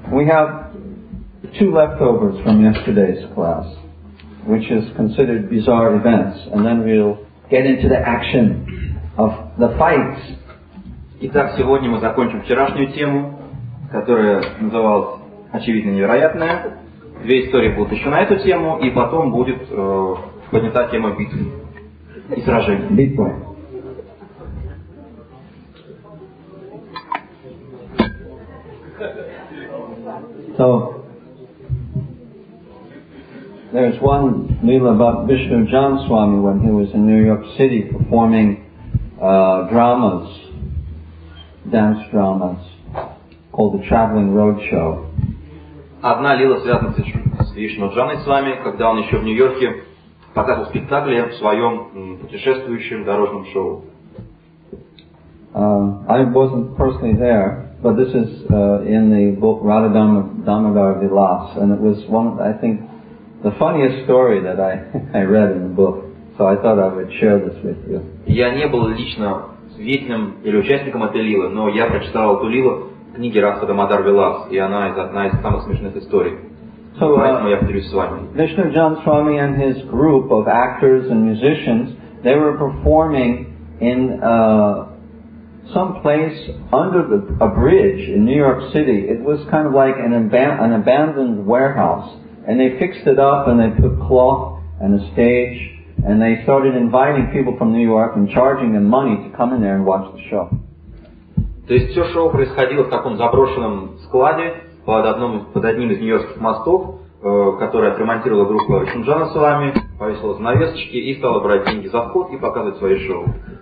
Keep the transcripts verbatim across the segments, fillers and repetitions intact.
we have two leftovers from yesterday's class, which is considered bizarre events, and then we'll get into the action of the fights. Итак, сегодня мы закончим вчерашнюю тему, которая называлась «Очевидно невероятное». Две истории будут еще на эту тему, и потом будет э, поднята тема битвы и сражений. Битвы. So, there's one Leela about Vishnu Jan Swami when he was in New York City performing uh, dramas, dance dramas, called the Traveling Roadshow. Одна лила связана с Вишну Джаной с вами, когда он еще в Нью-Йорке показывал спектакли в своем путешествующем дорожном шоу. Uh, I wasn't personally there. But this is uh, in the book Radha Damodar Vilas, and it was one, I think, the funniest story that I, I read in the book. So I thought I would share this with you. Я не был лично свидетелем или участником этой лилы, но я прочитал эту лилу в книге Радха Дамодар Вилас, и она из одна из самых смешных историй. So, Поэтому я поделюсь с вами. Vishnu Jan Swami and his group of actors and musicians, they were performing in uh, some place under the, a bridge in New York City. It was kind of like an, aban- an abandoned warehouse. And they fixed it up and they put cloth and a stage. And they started inviting people from New York and charging them money to come in there and watch the show. То есть все шоу происходило в таком заброшенном складе под, одном, под одним из нью-йоркских мостов, э, который отремонтировала группа Вишнуджана Свами, повесила занавесочки и стала брать деньги за вход и показывать свои шоу.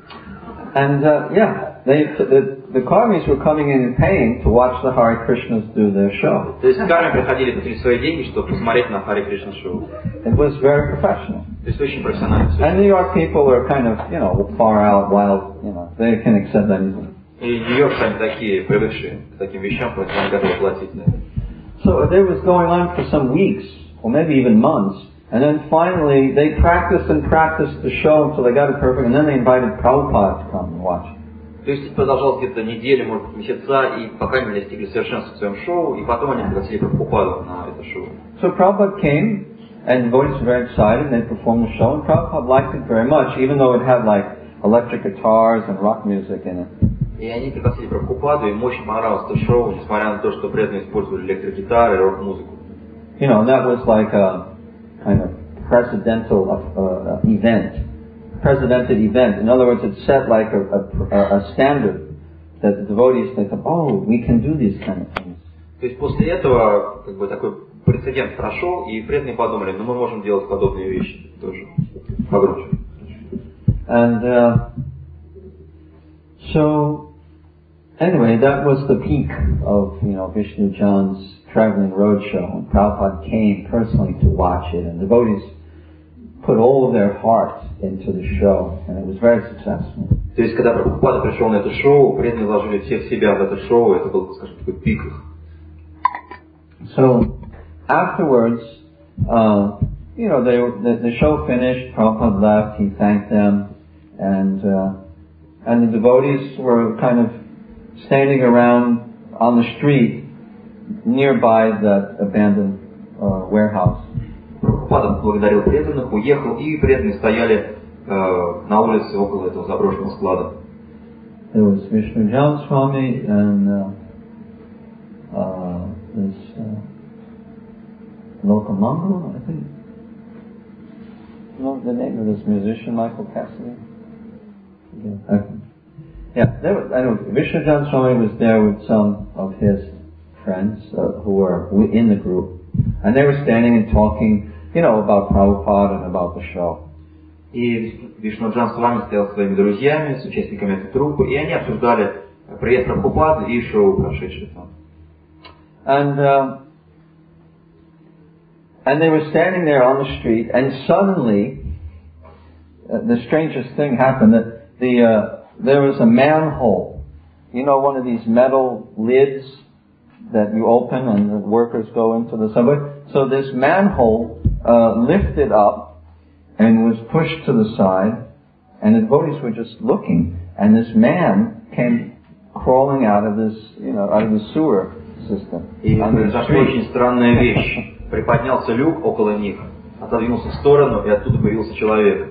And uh, yeah, they, the, the karmis were coming in and paying to watch the Hare Krishnas do their show. То есть кармы приходили платили свои деньги, чтобы посмотреть на Харе Кришна шоу. It was very professional. То есть очень профессионально. And New York people are kind of, you know, far out, wild, you know, they can accept anything. И Нью-Йорк сами такие, привыкшие к таким вещам, поэтому они готовы платить за это. So it was going on for some weeks, or maybe even months. And then finally, they practiced and practiced the show until they got it perfect, and then they invited Prabhupada to come and watch. То есть это продолжалось где-то неделю, может быть, месяца, и пока они достигли совершенства в своем шоу, и потом они пригласили Прабхупаду на это шоу. So Prabhupada came, and the devotees were very excited, and they performed the show, and Prabhupada liked it very much, even though it had like electric guitars and rock music in it. И они пригласили Прабхупаду, им очень понравилось это шоу, несмотря на то, что преданные использовали электрогитары и рок-музыку. You know, that was like a kind of presidential uh, event, presidented event. In other words, it set like a, a, a standard that the devotees think, oh, we can do these kind of things. То есть после этого как бы такой прецедент прошел, и преданные подумали, ну мы можем делать подобные вещи тоже погромче. And uh, so, anyway, that was the peak of, you know, Vishnu Jan's Traveling Roadshow. And Prabhupada came personally to watch it, and devotees put all of their heart into the show, and it was very successful. То есть, когда Прабхупада пришел на это шоу, преданные вложили все в себя в это шоу, это был, скажем, такой пик их. So, afterwards, uh, you know, they, the, the show finished, Prabhupada left, he thanked them, and uh, and the devotees were kind of standing around on the street nearby that abandoned uh, warehouse. Прабхупада благодарил преданных, уехал, и преданные стояли э, на улице около этого заброшенного склада. There was Vishnu Jan Swami and uh, uh, this uh, Lokamangal, I think. You know the name of this musician, Michael Cassidy? Yeah, okay. Yeah, there was, I know Vishnu Jan Swami was there with some of his friends uh, who were in the group, and they were standing and talking, you know, about Prabhupada and about the show. И Вишну Джан с вами стоял со своими друзьями, с участниками этой группы, и они обсуждали приезд Прабхупады и шоу, прошедшее там. And uh, and they were standing there on the street, and suddenly uh, the strangest thing happened. That the uh, there was a manhole, you know, one of these metal lids that you open and the workers go into the subway. So this manhole uh, lifted up and was pushed to the side, and the devotees were just looking, and this man came crawling out of this, you know, out of the sewer, system. И произошла очень странная вещь. Приподнялся люк около них, отодвинулся в сторону, и оттуда появился человек.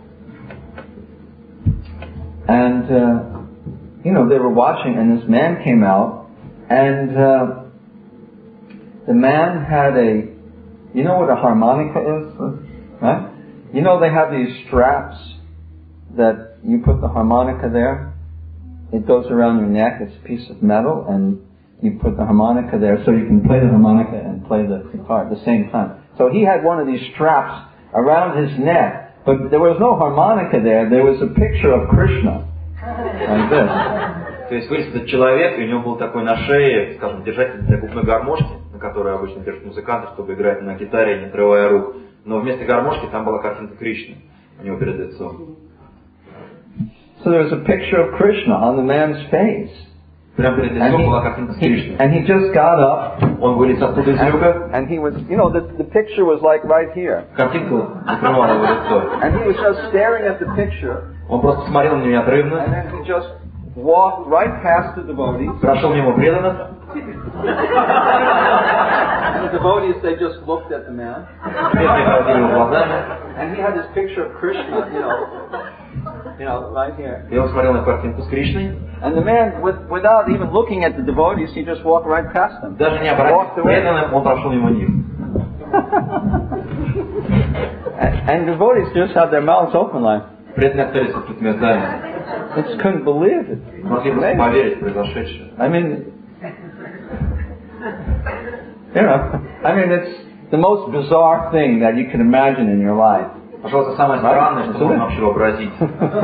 And, uh, you know, they were watching, and this man came out, and uh, the man had a, you know what a harmonica is? Right? You know they have these straps that you put the harmonica there. It goes around your neck. It's a piece of metal, and you put the harmonica there so you can play the harmonica and play the guitar at the same time. So he had one of these straps around his neck, but there was no harmonica there. There was a picture of Krishna, like this. То есть вылез этот человек, и у него был такой на шее, скажем, держатель для губной гармошки, на которой обычно держат музыканты, чтобы играть на гитаре, не отрывая рук. Но вместо гармошки там была картинка Кришны у него перед лицом. So there was a picture of Krishna on the man's face. Прямо перед лицом была картинка с Кришной. And he just got up. Он вылез оттуда из люка. And he was, you know, the, the picture was like right here. Картинка закрывала его лицо. And he was just staring at the picture. Он просто смотрел на нее неотрывно. And then he just walked right past the devotees. Прошел мимо преданных. And the devotees, they just looked at the man. And he had this picture of Krishna, you know, you know, right here. И он смотрел на картинку с Кришной. And the man, with, without even looking at the devotees, he just walked right past them. Даже не обратив к преданным, он прошел мимо них. and, and devotees just had their mouths open like. Преданные остались с открытыми ртами. They just couldn't believe it. Могли просто поверить в произошедшее. I mean, you know, I mean, it's the most bizarre thing that you can imagine in your life. Пожалуйста, самое странное, что можно вообще вообразить.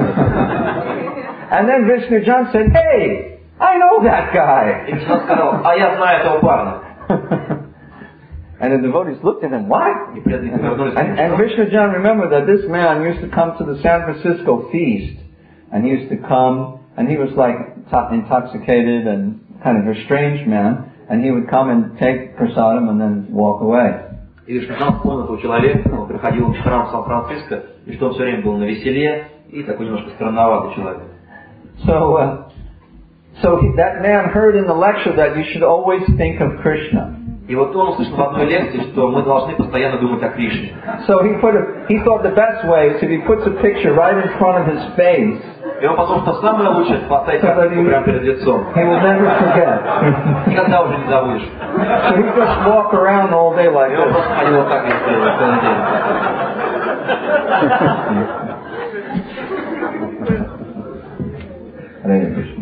And then Vishnujan said, "Hey, I know that guy." И Вишну сказал, а я знаю этого парня. And the devotees looked at him, what? И преданные повернулись к нему. And, and Vishnujan remembered that this man used to come to the San Francisco feast. And he used to come, and he was like intoxicated and kind of a strange man. And he would come and take prasadam and then walk away. И Вишнуджан вспомнил этого человека, он приходил в храм в Сан-Франциско, и что он все время был на веселе, и такой немножко странноватый человек. So, uh, so he, that man heard in the lecture that you should always think of Krishna. И вот он услышал в одной лекции, что мы должны постоянно думать о Кришне. So he put a, he thought the best way is if he puts a picture right in front of his face. И он подумал, что самое лучшее поставить картинку прямо перед лицом. He will never forget. Никогда уже не забудешь. So he just walk around all day like И он this. просто ходил вот так весь целый день. Hare Krishna.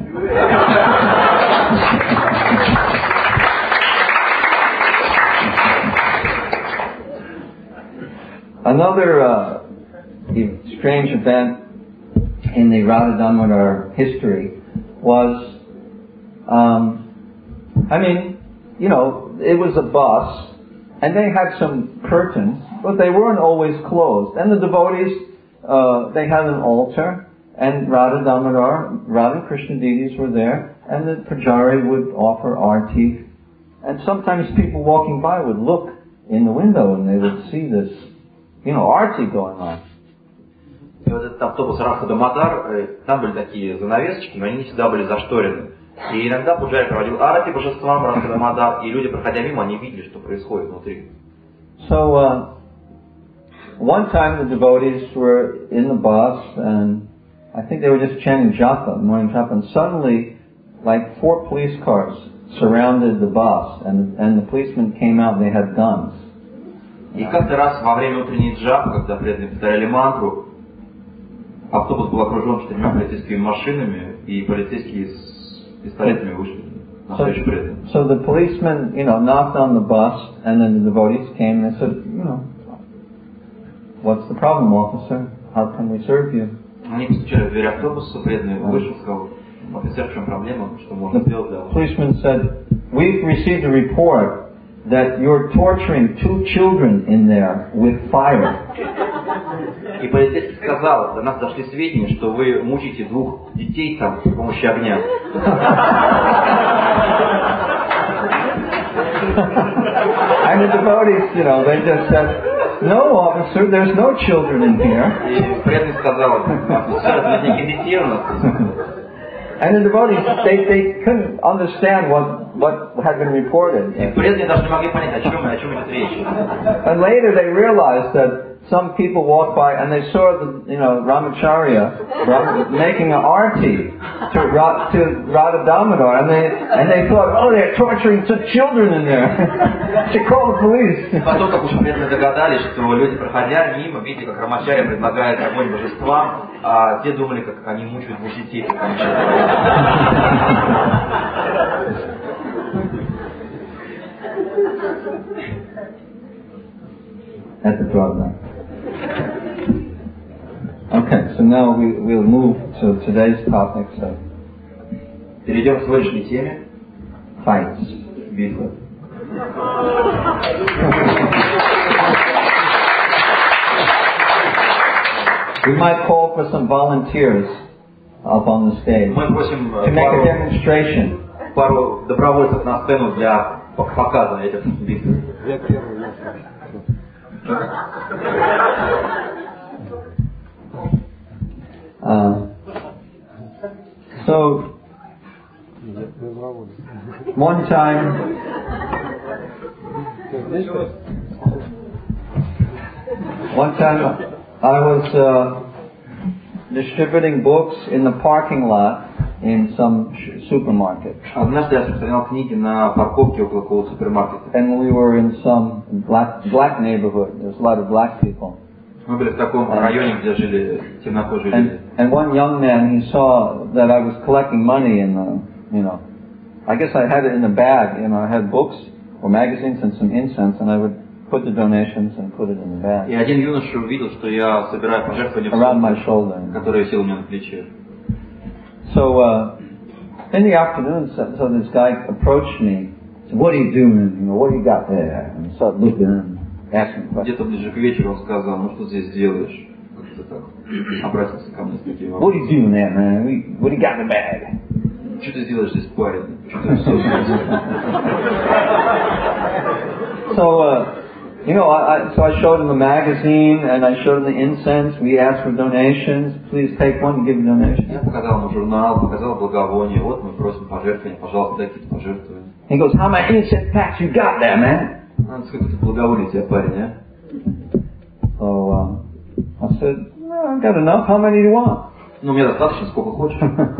Another uh, strange event in the Radha Damodar history was, um, I mean, you know, it was a bus, and they had some curtains, but they weren't always closed. And the devotees, uh, they had an altar, and Radha Damodar, Radha and Krishna deities were there, and the pujari would offer arti. And sometimes people walking by would look in the window, and they would see this, you know, arti going on. И вот этот автобус Радха Дамодар, там были такие занавесочки, но они не всегда были зашторены. И иногда пуджари проводил арати божествам Радха Дамодар, и люди, проходя мимо, они видели, что происходит внутри. So, uh, one time the devotees were in the bus, and I think they were just chanting japa, morning japa, and suddenly, like four police cars surrounded the bus, and, and the policemen came out, they had guns. И как-то раз во время утренней джапы, когда преданные повторяли мантру, автобус был окружен четырьмя полицейскими машинами, и полицейские с пистолетами вышли на встречу преданным. So the policemen, you know, knocked on the bus, and then the devotees came and they said, you know, what's the problem, officer? How can we serve you? Они постучали в дверь автобуса, преданный вышел, сказал, офицер, в чем проблема, что можно сделать для вас? The policeman said, we've received a report that you're torturing two children in there with fire. И полицейский сказал, до нас дошли сведения, что вы мучите двух детей там с помощью огня. And the devotees, you know, they just said, no, officer, there's no children in here. И преданный сказал, офицер, нет никаких детей у нас. And the devotees, they, they couldn't understand what, what had been reported. И преданные даже не могли понять, о чем, о чем идет речь. And later they realized that some people walked by and they saw the, you know, Ramacharya Ram, making an arti to, Ra, to Radha Damodar, and they and they thought, oh, they're torturing some children in there. Should call the police. Потом, как уж преданные догадались, что люди, проходя мимо, видели, как Рамачарья предлагает огонь божествам, а те думали, как они мучают детей. At the problem. Okay, so now we, we'll move to today's topic. So, перейдем к сегодняшней теме. Fights. Битвы. We might call for some volunteers up on the stage Мы просим to make a demonstration. пару добровольцев на сцену для показа этих битв. Uh, so, one time, one time I was uh, distributing books in the parking lot in some sh- supermarket. Однажды я распространял книги на парковке около какого-то супермаркета. And we were in some black black neighborhood. There's a lot of black people. Мы были в таком районе, где жили темнокожие люди. And one young man, he saw that I was collecting money in the, you know, I guess I had it in a bag, you know, I had books or magazines and some incense, and I would put the donations and put it in the bag. И один юноша увидел, что я собираю пожертвования, around my shoulder, которые висел у меня на плече. So, uh, in the afternoon, so, so this guy approached me, said, "What are you doing? You know, what do you got there?" And I started looking and asking questions. Где-то ближе к вечеру он сказал, ну что здесь делаешь? Как-то так обратился ко мне с такими What are вопросами. you doing there, man? What do you got in the bag? Что ты делаешь здесь, парень? Что ты все So, uh, you know, I, I, so I showed him the magazine and I showed him the incense. We asked for donations. Please take one and give a donation. Я показал ему журнал, показал благовоние. Вот мы просим пожертвования, пожалуйста, дайте какие-то пожертвования. He goes, "How many incense packs you got there, man?" А, сколько-то благоволие тебе, парень, а? So, uh, I said, "No, I've got enough. How many do you want?" Ну, мне достаточно, сколько хочешь.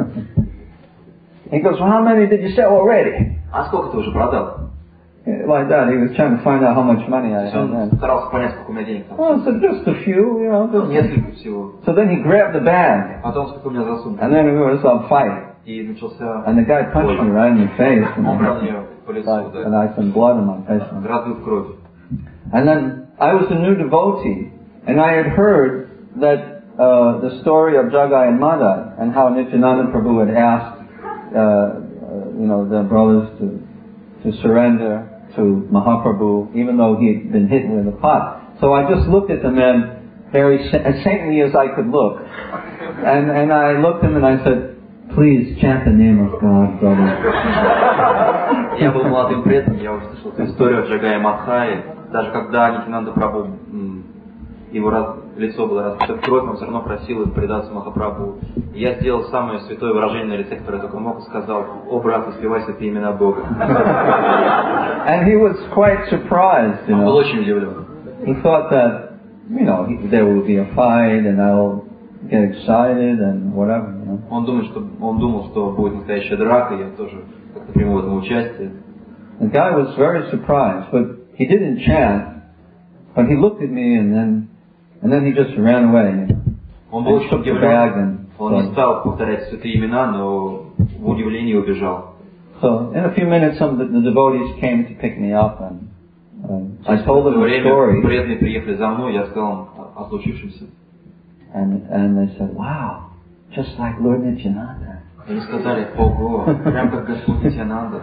He goes, "Well, how many did you sell already?" А сколько ты уже продал? Like that, he was trying to find out how much money I had Он then. старался понять, сколько у меня денег там. Well, I said, "Just a few, you know." Ну, Just... несколько всего. So then he grabbed the bag, Потом сколько у меня засунул. and then we were some fight, И начался... and the guy punched me right in the face, and, Он брал мне по лицу, and да. I had some blood in my face. Разлил кровь. And then I was a new devotee, and I had heard that uh, the story of Jagai and Madai, and how Nityananda Prabhu had asked, uh, uh, you know, the brothers to to surrender to Mahaprabhu, even though he had been hit with a pot. So I just looked at the men very as saintly as I could look, and and I looked at him and I said, "Please chant the name of God, brother." Я был молодым преданным, я уже слышал эту историю о Джагае Мадхае. Даже когда Нитянанда Прабху, его раз, лицо было разбито в кровь, он все равно просил их предаться Махапрабху. И я сделал самое святое выражение на лице, которое только мог, и сказал: "О, брат, воспевай святые имена Бога." And he was quite surprised, you Он был know. очень удивлен. He thought that, you know, he, there would be a fight and I'll get excited and whatever, you know. Он думал, что, он думал, что будет настоящая драка, и я тоже как-то приму в этом участие. The guy was very surprised, but he didn't chant, but he looked at me and then, and then he just ran away, you know. Он был And очень took the bag удивлен. and Он не so, стал повторять святые имена, но в удивлении убежал. so in a few minutes some of the, the devotees came to pick me up and um, I told В them это the время story преданные приехали за мной, я сказал им о, о случившемся. and, and they said, "Wow, just like Lord Nityananda." Они сказали: "Ого, прям как Господь Нитянанда."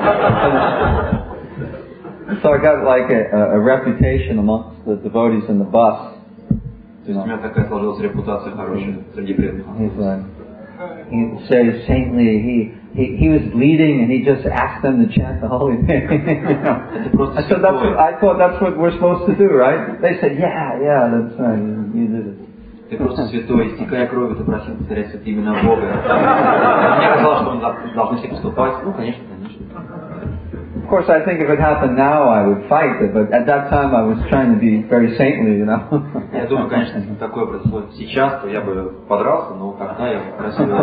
So I got like a, a reputation amongst the devotees in the bus. То есть у меня такая сложилась репутация хорошая среди преданных. He's like, he says saintly, he, he, he was bleeding and he just asked them to chant the holy name. You know? I said, that's what, I thought that's what we're supposed to do, right? They said, yeah, yeah, that's right, you, you did it. Ты просто святой, истекая кровью, ты просил повторять святые имена Бога. Мне казалось, что мы должны все поступать. Ну, конечно, конечно. Of course, I think if it happened now, I would fight it, but at that time I was trying to be very saintly, you know. Я думаю, конечно, если такое происходит сейчас, то я бы подрался, но когда я просил его.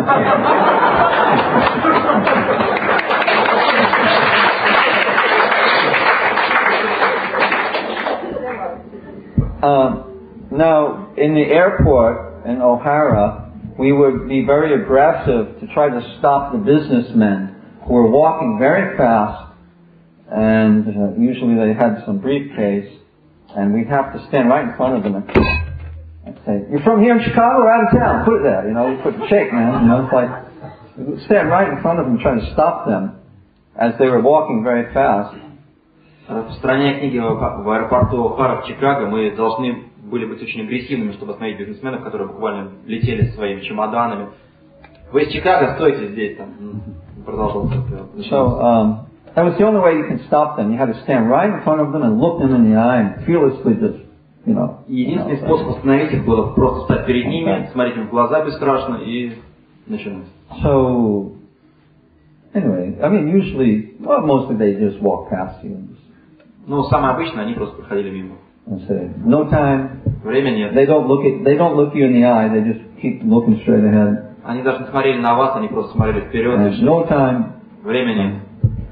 Uh, now, in the airport in O'Hara, we would be very aggressive to try to stop the businessmen who were walking very fast, and uh, usually they had some briefcase, and we'd have to stand right in front of them and, and say, "You're from here in Chicago or out of town? Put it there." You know, we put shake, man. You know, it's like we'd stand right in front of them trying to stop them as they were walking very fast. В стране книги в аэропорту О'Хара в Чикаго мы должны были быть очень агрессивными, чтобы остановить бизнесменов, которые буквально летели своими чемоданами. Вы из Чикаго, стойте здесь, там. Продолжал. So, um, that was the only way you can stop them. You had to stand right in front of them and look them in the eye and fearlessly just, you know. Единственный способ остановить их было просто встать перед ними, смотреть им в глаза бесстрашно и начинать. So, anyway, I mean, usually, well, mostly they just walk past you. Ну, самое обычное, они просто проходили мимо. And say, no time. Времени нет. They don't look at, they don't look you in the eye. They just keep looking straight ahead. Они даже не смотрели на вас, они просто смотрели вперед. And no time. Времени нет.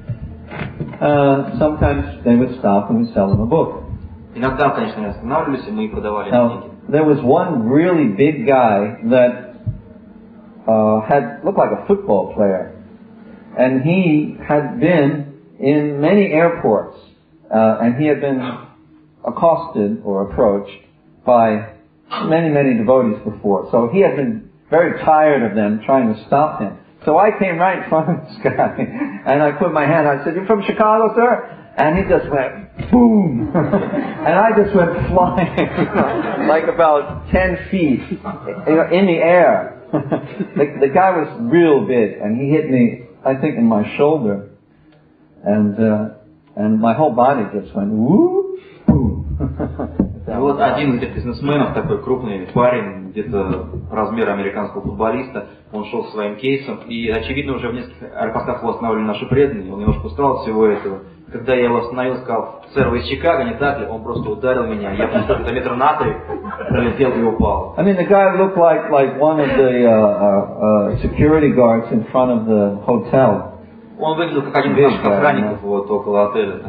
Uh, sometimes they would stop and we'd sell them a book. Иногда, конечно, они останавливались, и мы продавали Now, книги. there was one really big guy that uh, had looked like a football player, and he had been in many airports. Uh, and he had been accosted or approached by many, many devotees before. So he had been very tired of them trying to stop him. So I came right in front of this guy, and I put my hand, I said, "You're from Chicago, sir?" And he just went, boom! And I just went flying, like about ten feet, in the air. the, the guy was real big, and he hit me, I think, in my shoulder. And, uh, And my whole body just went whoop, boom. И вот один из этих бизнесменов, такой крупный парень, где-то размера американского футболиста, он шел со своим кейсом, и, очевидно, уже в нескольких аэропортах его останавливали наши преданные, он немножко устал от всего этого. Когда я его остановил, сказал: "Сэр, вы из Чикаго, не так ли?" Он просто ударил меня, я просто где-то метр на три пролетел и упал. I mean, the guy looked like, like one of the uh, uh, uh, security guards in front of the hotel. Он выглядел как один из наших охранников вот около отеля.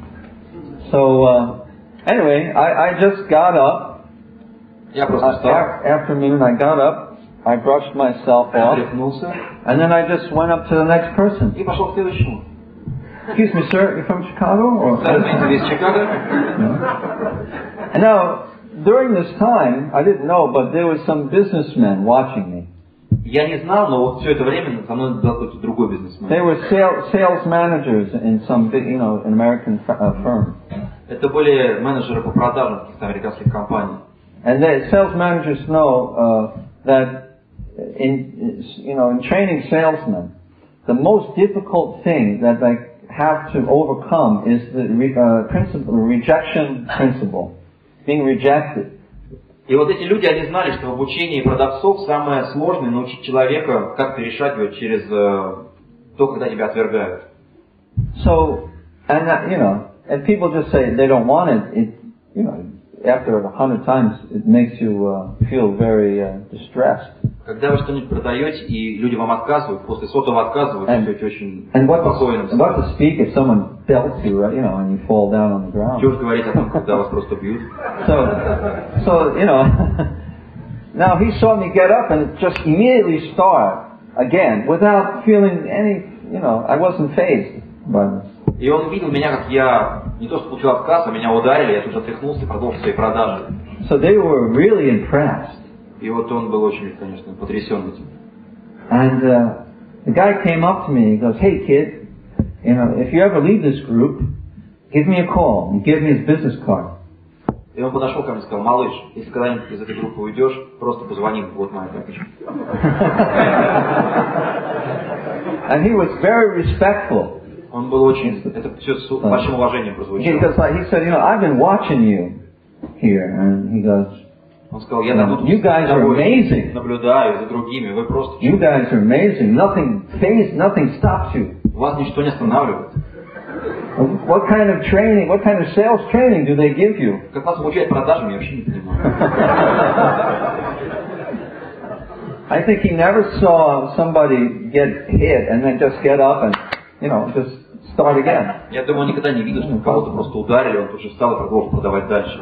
So, uh, anyway, I, I just got up. Я просто встал. Uh, after a minute, I got up. I brushed myself off. And then I just went up to the next person. И пошел к следующему. Excuse me, sir, you're from Chicago? Or? Сэр, вы из Чикаго? And now, during this time, I didn't know, but there was some businessmen watching me. Я не знал, но вот все это время со мной был какой-то другой бизнесмен. They were sales, sales managers in some big, you know, an American uh, firm. Это были менеджеры по продажам каких-то американских компаний. And the sales managers know uh, that in, you know, in training salesmen, the most difficult thing that they have to overcome is the re, uh, principle, the rejection principle, being rejected. И вот эти люди, они знали, что в обучении продавцов самое сложное научить человека, как перешагивать через э, то, когда тебя отвергают. So, and uh, you know, and people just say they don't want it. It, you know, after a hundred times, it makes you uh, feel very uh, distressed. Когда вы что-нибудь продаете, и люди вам отказывают, после сотого отказа вы чувствуете очень спокойно. And what to speak if someone belts you, right, you know, and you fall down on the ground. Что уж говорить о том, когда вас просто бьют. So, so you know, now he saw me get up and just immediately start again without feeling any, you know, I wasn't fazed by this. И он видел меня, как я не то что получил отказ, а меня ударили, я тут же отряхнулся и продолжил свои продажи. So they were really impressed. И вот он был очень, конечно, потрясен этим. And uh, the guy came up to me, he goes, "Hey kid, you know, if you ever leave this group, give me a call." He gave me his business card. И он подошел ко мне и сказал: "Малыш, если когда-нибудь из этой группы уйдешь, просто позвони, вот моя карточка." And he was very respectful. Он был очень, это все с большим уважением прозвучало. Because like he said, you know, I've been watching you here, and he goes, Он сказал, я наблюдаю You guys are amazing. наблюдаю за другими, вы просто... You guys are amazing. Nothing phase, nothing stops you. Вас ничто не останавливает. What kind of training, what kind of sales training do they give you? Как вас обучать продажам, я вообще не понимаю. I think he never saw somebody get hit and then just get up and, you know, just start again. Я думаю, он никогда не видел, что кого-то просто ударили, он тут же встал и продолжил продавать дальше.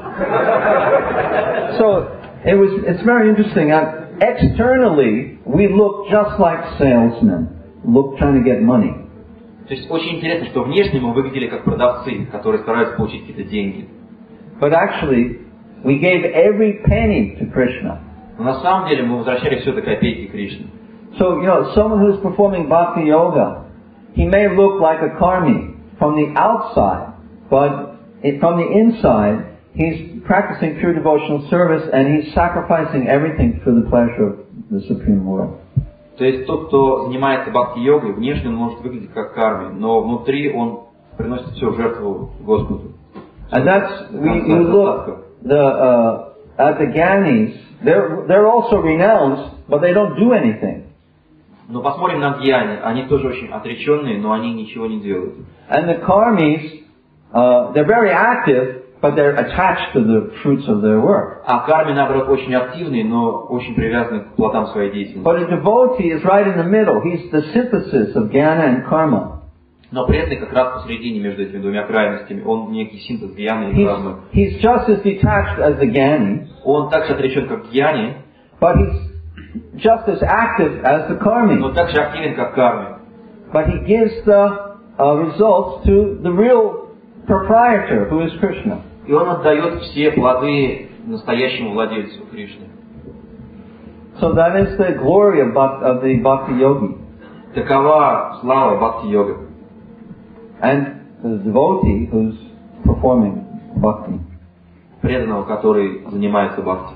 So it was, it's very interesting. Uh, externally, we look just like salesmen, look trying to get money. То есть очень интересно, что внешне мы выглядели как продавцы, которые стараются получить какие-то деньги. But actually, we gave every penny to Krishna. Но на самом деле мы возвращали все до копейки Кришне. So, you know, someone who's performing bhakti yoga, he may look like a karmi from the outside, but from the inside, he's practicing pure devotional service and he's sacrificing everything for the pleasure of the Supreme Lord. То есть тот, кто занимается бхакти-йогой, внешне он может выглядеть как карми, но внутри он приносит все в жертву Господу. And that's, we, you look the, uh, at the Gyanis, they're, they're also renounced, but they don't do anything. Но посмотрим на гьяни, они тоже очень отреченные, но они ничего не делают. And the karmis, uh, they're very active, but they're attached to the fruits of their work. А карми, наоборот, очень активные, но очень привязаны к плодам своей деятельности. But a devotee is right in the middle. He's the synthesis of jnana and karma. Но преданный как раз посередине между этими двумя крайностями. Он некий синтез гьяны и He's, кармы. he's just as detached as the jnani, Он так же отречен, как гьяни, but he's just as active as the karmi. но так же активен, как карми. But he gives the uh, results to the real proprietor, who is Krishna. И он отдает все плоды настоящему владельцу Кришны. So that is the glory of, bhak- of the bhakti yogi. Такова слава бхакти-йога. And the devotee who's performing bhakti. Преданного, который занимается бхакти.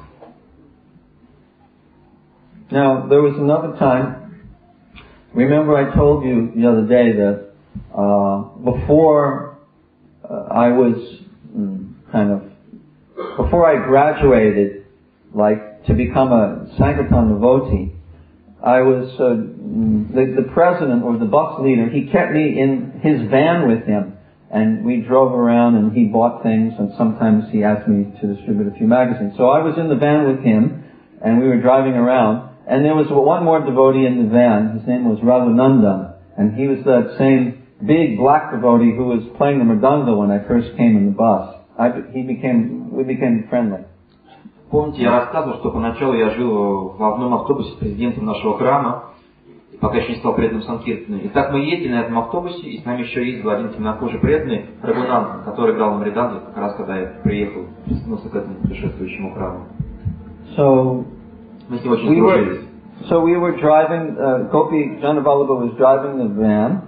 Now, there was another time, remember I told you the other day that uh, before uh, I was mm, kind of, before I graduated, like to become a Sankirtan devotee, I was, uh, the, the president or the bus leader, he kept me in his van with him. And we drove around and he bought things and sometimes he asked me to distribute a few magazines. So I was in the van with him and we were driving around. And there was one more devotee in the van. His name was Raghunandan. And he was that same big black devotee who was playing the mridanga when I first came in the bus. I, he became, we became friendly. Помните, я рассказывал, что поначалу я жил в одном автобусе с президентом нашего храма, пока еще не стал преданным Санкиртана. И так мы ездили на этом автобусе, и с нами еще ездил один темнокожий преданный, Рагунандан, который играл на мриданге, как раз когда я приехал, присоединился к этому путешествующему храму. So, мы с ним очень we сдружились. were, so we were driving, uh, Gopi Janavallabha was driving the van.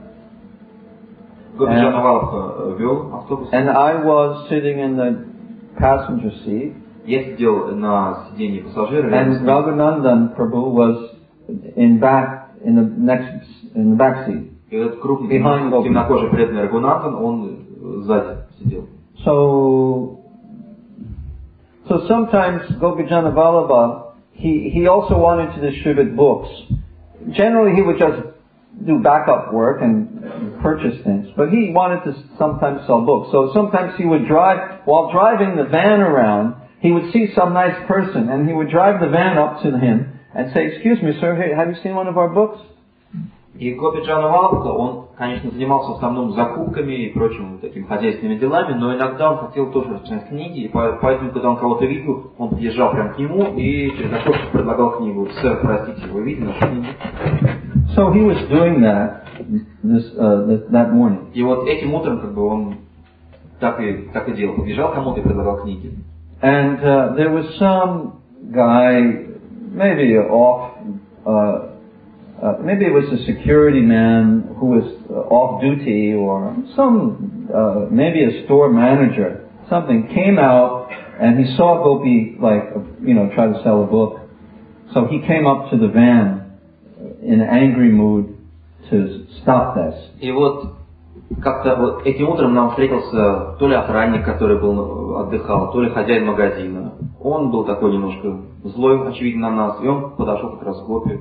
Гопи Джанавалабха вел автобус. And I was sitting in the passenger seat. Я сидел на сиденье пассажира. And Raghunandan Prabhu was in back, in the next, in the back seat. И этот крупный темнокожий преданный Рагунандан, он сзади сидел. So, so sometimes Gopi Janavallabha, he, he also wanted to distribute books. Generally he would just do backup work and purchase things, but he wanted to sometimes sell books. So sometimes he would drive, while driving the van around, he would see some nice person and he would drive the van up to him and say, "Excuse me, sir, hey, have you seen one of our books?" И Гопи Джанавалабха, он, конечно, занимался в основном закупками и прочими такими хозяйственными делами, но иногда он хотел тоже распространять книги, и поэтому, когда он кого-то видел, он подъезжал прямо к нему и через окошко предлагал книгу. «Сэр, простите, вы видели нашу книгу?» So he was doing that this, uh, this, that morning. И вот этим утром как бы он так и, так и делал, подъезжал кому-то и предлагал книги. And uh, there was some guy, maybe off, uh, uh, maybe it was a security man who was uh, off duty, or some, uh, maybe a store manager, something, came out and he saw Gopi, like, you know, try to sell a book. So he came up to the van in an angry mood to stop this. И вот как-то этим утром нам встретился то ли охранник, который был отдыхал, то ли хозяин магазина. он был такой немножко злой, очевидно, на нас, и он подошел как раз к Гопи.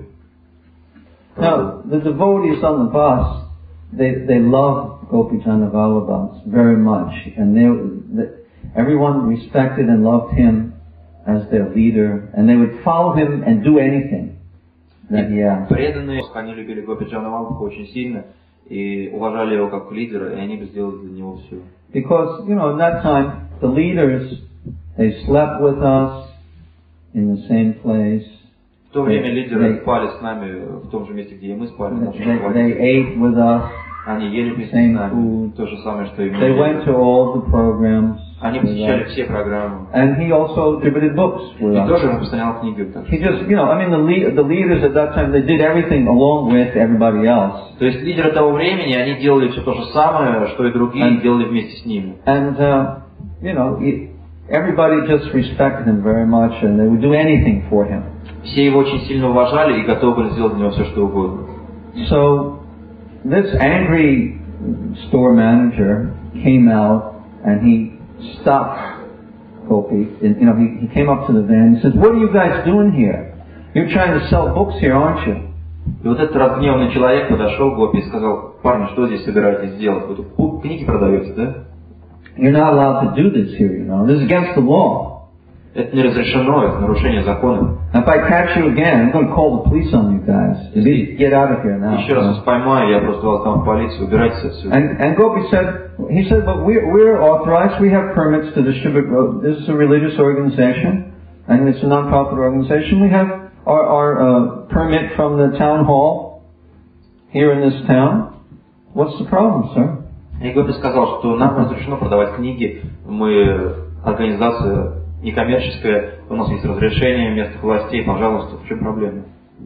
Now, the devotees on the bus, they, they love Gopi Chandra Vallabha very much, and they, they, everyone respected and loved him as their leader, and they would follow him and do anything that he asked. Преданные, они любили Гопи Чандра Валабху очень сильно и уважали его как лидера, и они бы сделали для него все. Because, you know, in that time, the leaders, they slept with us in the same place. В то время лидеры спали с нами в том же месте, где и мы спали. They, they ate with us. Они ели вместе с нами. То же самое, что и мы. They went to all the programs. Они посещали все программы. And he also distributed books with us. И тоже распространял книги. He just, you know, I mean, the, lead, the leaders at that time, they did everything along with everybody else. То есть лидеры того времени, они делали все то же самое, что и другие, and, делали вместе с ними. And, uh, you know, everybody just respected him very much, and they would do anything for him. Все его очень сильно уважали и готовы были сделать для него все, что угодно. So, this angry store manager came out and he stopped Gopi. And, you know, he, he came up to the van and says, "What are you guys doing here? You're trying to sell books here, aren't you?" И вот этот разгневанный человек подошел к Гопи и сказал: "Парни, что здесь собираетесь делать? Вы тут книги продаете, да? You're not allowed to do this here, you know. This is against the law. Это не разрешено, это нарушение закона. If I catch you again, I'm going to call the police on you guys. Please get out of here now." Еще раз вас поймаю, я просто вас дам в полицию, убирайтесь отсюда. And, and Gopi said, he said, "But we're, we're authorized. We have permits to distribute. This is a religious organization, and it's a non-profit organization. We have our, our uh, permit from the town hall here in this town. What's the problem, sir?" И Гопи сказал, что нам разрешено продавать книги. Мы организация некоммерческая, у нас есть разрешение местных властей, пожалуйста, в чем проблема?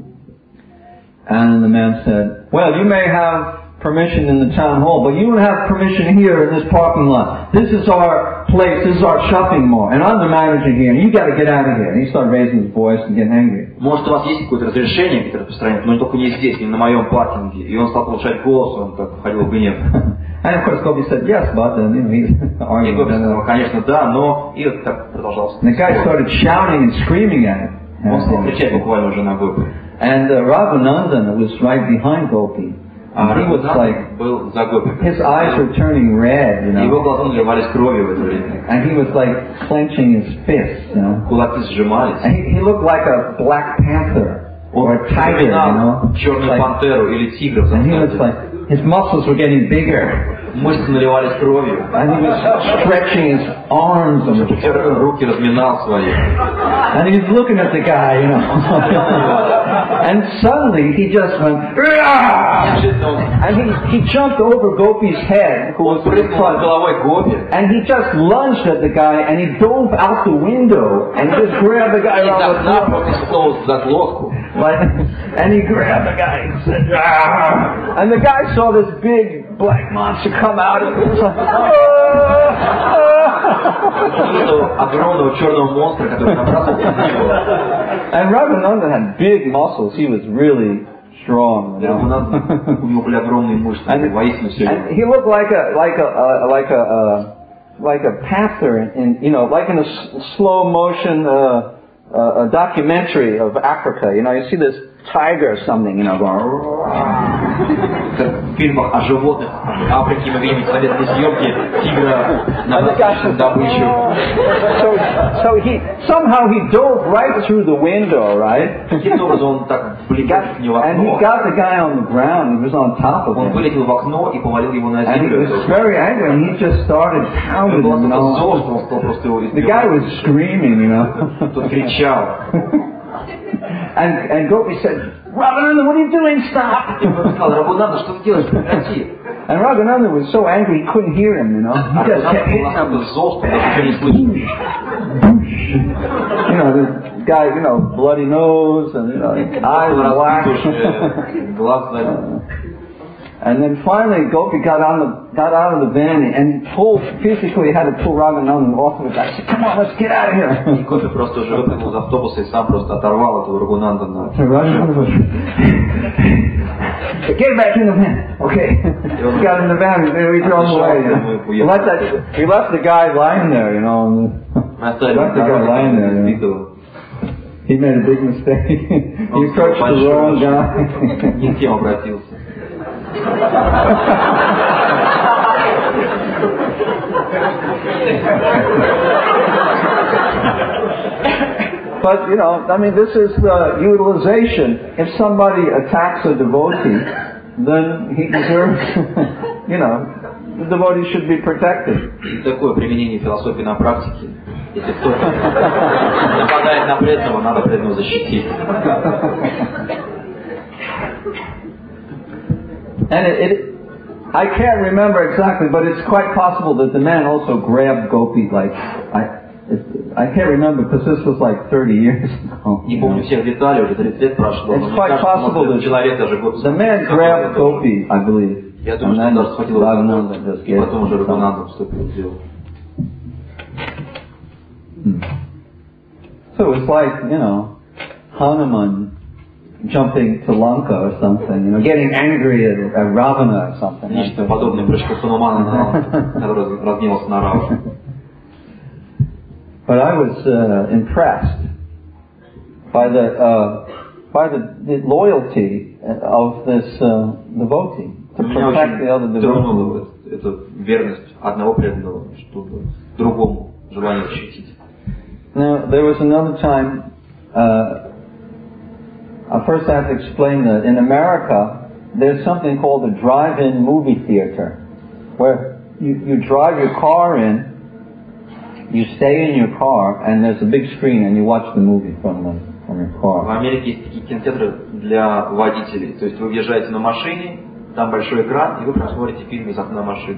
And the man said, "Well, you may have permission in the town hall, but you don't have permission here in this parking lot. This is our place, this is our shopping mall, and I'm the manager here, and you got to get out of here." And he started raising his voice and getting angry. Может, у вас есть какое-то разрешение, где-то распространять, но только не здесь, не на моем паркинге. И он стал повышать голос, он так входил в гнев. And of course, Gopi said, "Yes, but," and you know, he argued. И Гопи сказал, конечно, да, но и вот так продолжался. The guy started shouting and screaming at him. Он стал кричать буквально уже на Гопи. And uh, Raghuvanandana was right behind Gopi. А he was like, был за Гопи. His eyes were turning red, you know. Его глаза наливались кровью в это время. And he was like clenching his fists, you know. Кулаки сжимались. And he, he looked like a black panther or a tiger, you know. Черную пантеру или тигра. And he was like, his muscles were getting bigger. Мышцы наливались кровью. And he was stretching his arms and руки разминал свои. And he was looking at the guy, you know. And suddenly he just went, and he, he jumped over Gopi's head, who was in front, and he just lunged at the guy, and he dove out the window, and he just grabbed the guy around the throat. Like, and he grabbed the guy and said, "Ah!" And the guy saw this big black monster come out, and he was like, "Ah! And Raghuvanandana had big muscles. He was really strong. You know? and, and he looked like a like a uh, like a uh, like a panther in, you know, like in a s- slow motion uh, uh, a documentary of Africa. You know, you see this tiger or something, you know, going. В фильмах о животных Африки мы видим советские съемки тигра на добычу. So, so he somehow he dove right through the window, right? Каким образом он так влетел в него в окно? And he got the guy on the ground. He was on top of him. Он вылетел в окно и повалил его на землю. And he was very angry, and he just started pounding him. You know? The guy was screaming, you know. Тот кричал. And and Gopi said, "Raghuvanandana, what are you doing? Stop!" Raghuvanandana, что ты делаешь? Прекрати. And Raghuvanandana was so angry he couldn't hear him, you know. He just kept hitting him. You know, this guy, you know, bloody nose and, you know, eyes black. And then finally, Gopi got on the got out of the van and pulled physically had to pull Raghunandan off of it. I said, "Come on, let's get out of here." И Гопи просто уже выпрыгнул из автобуса и сам просто оторвал этого Рагунандана. Get back in the van. Okay. He got in the van and we drove away. You know? We left that. We left the guy lying there, you know. Left the guy lying there. You know? He made a big mistake. He approached the wrong guy. Не к тем обратился. But, you know, I mean, this is the utilization. If somebody attacks a devotee, then he deserves, you know, the devotee should be protected. Такое применение философии на практике. Если кто-то нападает на преданного, надо преданного защитить. And it, it, I can't remember exactly, but it's quite possible that the man also grabbed Gopi, like, I, it, I can't remember because this was like thirty years ago. Не помню всех деталей, уже тридцать лет прошло. It's quite possible that человек даже год. The man grabbed Gopi, I believe. Я думаю, что он даже схватил Рагунандан, и потом уже Рагунандан вступил в дело. So it's like, you know, Hanuman jumping to Lanka or something, you know, getting angry at, at Ravana or something. Нечто подобное прыжку Ханумана, который разгневался на Равану. But I was uh, impressed by the uh, by the, the loyalty of this uh, devotee to protect the other devotee. Это верность одного преданного, чтобы другому желание защитить. Now there was another time. Uh, Uh, first I have to explain that in America there's something called a drive-in movie theater where you, you drive your car in, you stay in your car and there's a big screen and you watch the movie from, the, from your car. В Америке есть такие кинотеатры для водителей, то есть вы въезжаете на машине, там большой экран и вы просмотрите фильм из окна машины.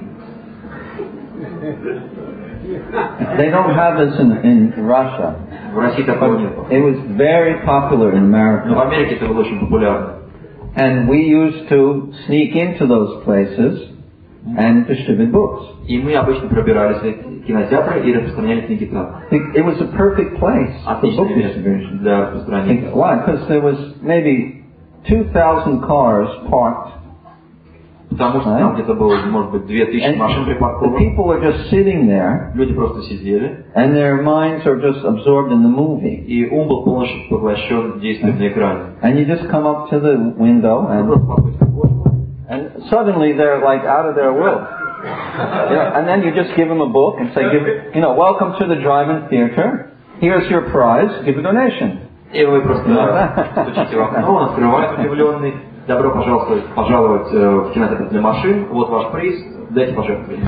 They don't have this in, in Russia. В России такого нет. It was very popular in America. Но в Америке это было очень популярно. And we used to sneak into those places and distribute books. И мы обычно пробирались в эти кинотеатры и распространяли книги там. It was a perfect place for book distribution. Для распространения. Why? Because there was maybe two thousand cars parked. Потому что там где-то было, может быть, две тысячи машин припарковано. People were just sitting there. Люди просто сидели. And their minds are just absorbed in the movie. И ум был полностью поглощен действием на экране. And you just come up to the window and, and suddenly they're like out of their will. Yeah, and then you just give them a book and say, give, you know, welcome to the drive-in theater. Here's your prize. Give a donation. И вы просто стучите в окно, он открывает удивленный. Добро пожаловать, пожаловать в кинотеатр для машин. Вот ваш приз. Дайте пожертвование.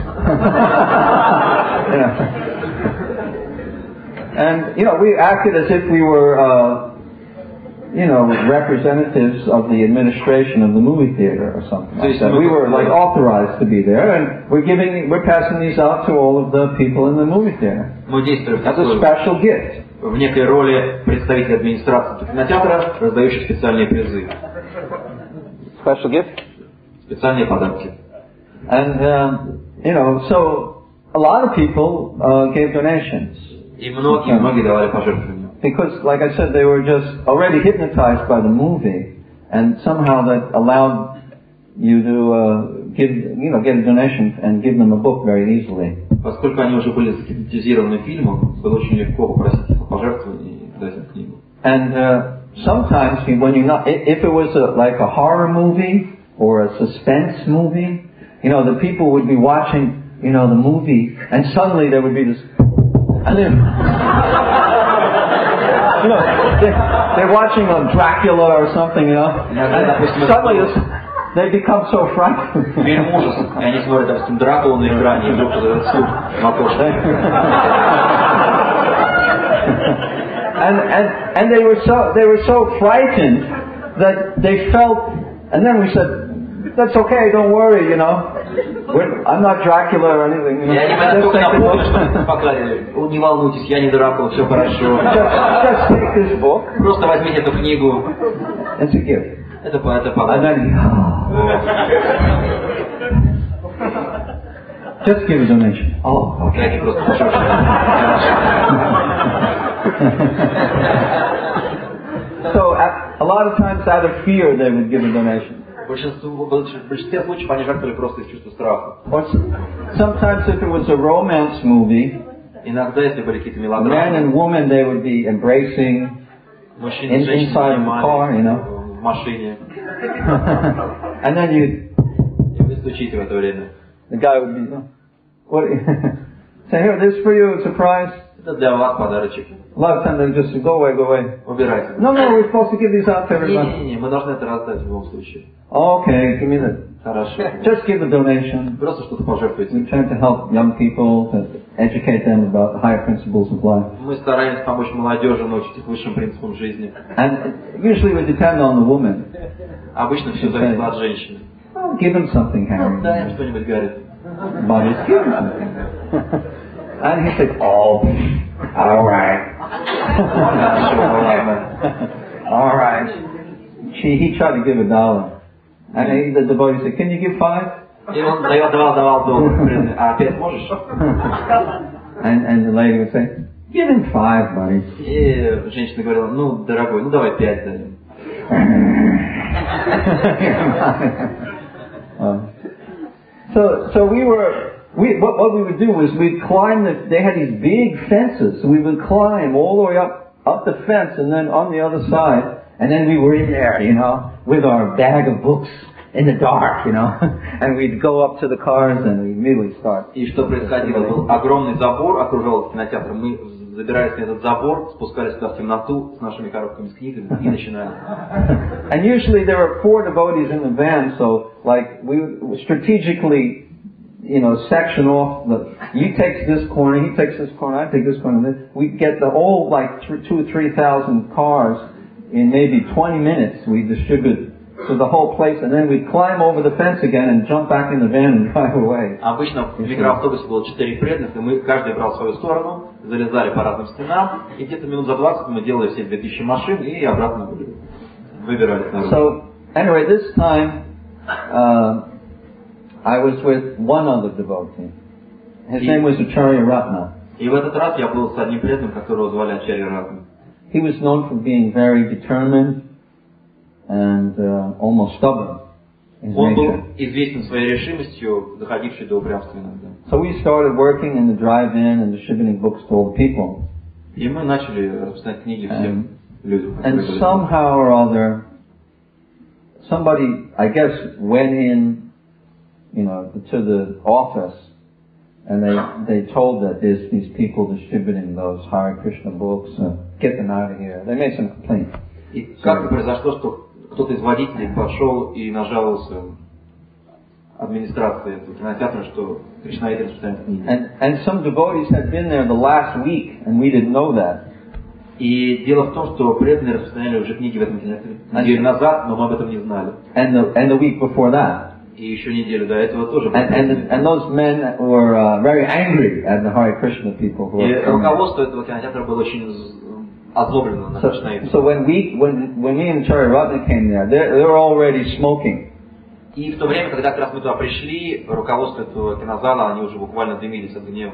And you know, we acted as if we were, uh, you know, representatives of the administration of the movie theater or something like that. We were like authorized to be there, and we're giving, we're passing these out to all of the people in the movie theater. Мы действуем as a special gift. В некой роли представителя администрации кинотеатра, раздающих специальные призы. Special gift? Специальные подарки. And, um, you know, so a lot of people uh, gave donations. И многие, многие давали пожертвования. Because, like I said, they were just already hypnotized by the movie, and somehow that allowed you to uh, give, you know, get a donation and give them a book very easily. Поскольку они уже были загипнотизированы фильмом, было очень легко попросить их о пожертвовании и дать им книгу. And uh, sometimes when you not, if it was a, like a horror movie or a suspense movie, you know, the people would be watching, you know, the movie, and suddenly there would be this, and then, you know, they, they're watching a Dracula or something, you know, and suddenly this, they become so frightened. Фильм ужасов, и они смотрят, допустим, Дракулу на экране, и вдруг этот суд на окошке. And, and, and they were so, they were so frightened that they felt, and then we said, that's okay, don't worry, you know. We're, I'm not Dracula or anything. You know. Just take the book. Не волнуйтесь, я не Дракула, все хорошо. Just, just take this book. Просто возьмите эту книгу. It's a gift. Это, это And подарок. then, just give a donation. Oh, Дайте просто пожертвовать. So at, a lot of times out of fear they would give a donation. В большинстве, в большинстве случаев они жертвовали просто из чувства страха. Or sometimes if it was a romance movie, Иногда, если были какие-то man мелодрамы, and woman, they would be embracing мужчины in, и женщины inside the car, you know. в машине. And then you, И вы стучите в это время. the guy would be, what? Say, here, this is for you, a surprise. Это для вас подарочек. A lot of times they just say, go away, go away. Убирайте. No, no, we're supposed to give these out to everybody. Не-не-не, мы должны это раздать в любом случае. Okay, give me the, Хорошо. just give a donation. Просто что-то пожертвуйте. We try to help young people, to educate them about the higher principles of life. Мы стараемся помочь молодежи, научить их высшим принципам жизни. And usually we depend on the woman. Обычно все зависит от женщины. Oh, give him something, Harry. Дай им что-нибудь, Гарри. But it's give him something. And he said, oh, all right. All right. She, he tried to give a dollar. And he, the devotee said, can you give five? И он давал, давал, давал доллар. А пять можешь? And, and the lady would say, give him five, buddy. И женщина говорила, ну, дорогой, ну давай пять даем. uh, so, so we were, we, what, what we would do was we'd climb the, they had these big fences, so we would climb all the way up, up the fence and then on the other side, and then we were in there, you know, with our bag of books in the dark, you know, and we'd go up to the cars and we'd immediately start. И что происходило? Был огромный забор окружал кинотеатр. Мы забирались на этот забор, спускались туда в темноту с нашими коробками с книгами и начинали. And usually there were four devotees in the van, so like we would strategically, you know, section off the, you take this corner, he takes this corner, I take this corner. We'd get the whole like th- two or three thousand cars in maybe twenty minutes. We distribute to the whole place, and then we'd climb over the fence again and jump back in the van and drive away. Обычно в микроавтобусе было четыре преданных, и мы каждый брал свою сторону, залезали по разным стенам, и где-то минут за двадцать мы делали все две тысячи машин и обратно выбирались наружу. So anyway, this time uh, I was with one other devotee. His name was Acharya Ratna. И в этот раз я был с одним преданным, которого звали Ачарья Ратна. He was known for being very determined and uh, almost stubborn in Он был nature. известен своей решимостью, доходившей до упрямства иногда. So we started working in the drive-in and distributing books to all the people. И мы начали распространять книги всем людям. And somehow or other, somebody, I guess, went in, you know, to the office, and they they told that there's these people distributing those Hare Krishna books. Uh, get them out of here. They made some complaint. И как-то произошло, что кто-то из водителей пошел и нажаловался администрации этого кинотеатра, что Кришнаиты распространяют книги. And and some devotees had been there the last week, and we didn't know that. И дело в том, что преданные распространяли уже книги в этом кинотеатре неделю назад, но мы об этом не знали. And the and the week before that. И еще неделю до этого тоже. And and, and those men were uh, very angry at the Hare Krishna people who И were coming. руководство этого кинотеатра было очень озлоблено на So, Кришнаитов. so when we when when me and Acharya Ratna came there, they they were already smoking. И в то время, когда как раз мы туда пришли, руководство этого кинозала, они уже буквально дымились от гнева.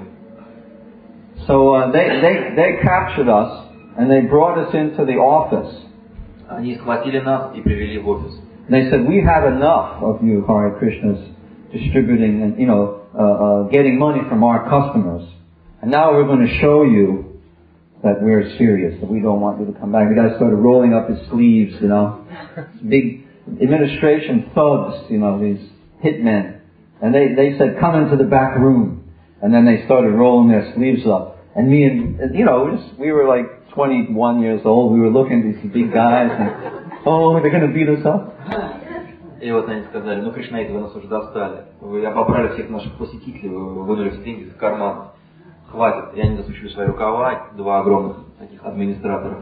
So uh, they they they captured us and they brought us into the office. Они схватили нас и привели в офис. They said, we have enough of you Hare Krishnas distributing and you know uh, uh, getting money from our customers, and now we're going to show you that we're serious, that we don't want you to come back. The guy started rolling up his sleeves, you know, big administration thugs, you know, these hitmen. And they, they said, come into the back room. And then they started rolling their sleeves up. And me and, and you know, we, just, we were like twenty-one years old. We were looking at these big guys and, oh, they're going to beat us up. И вот они сказали, ну, Кришнаиты, вы нас уже достали. Вы обобрали всех наших посетителей, вы вынули все деньги из кармана. Хватит. И они засучили свои рукава, два огромных таких администраторов.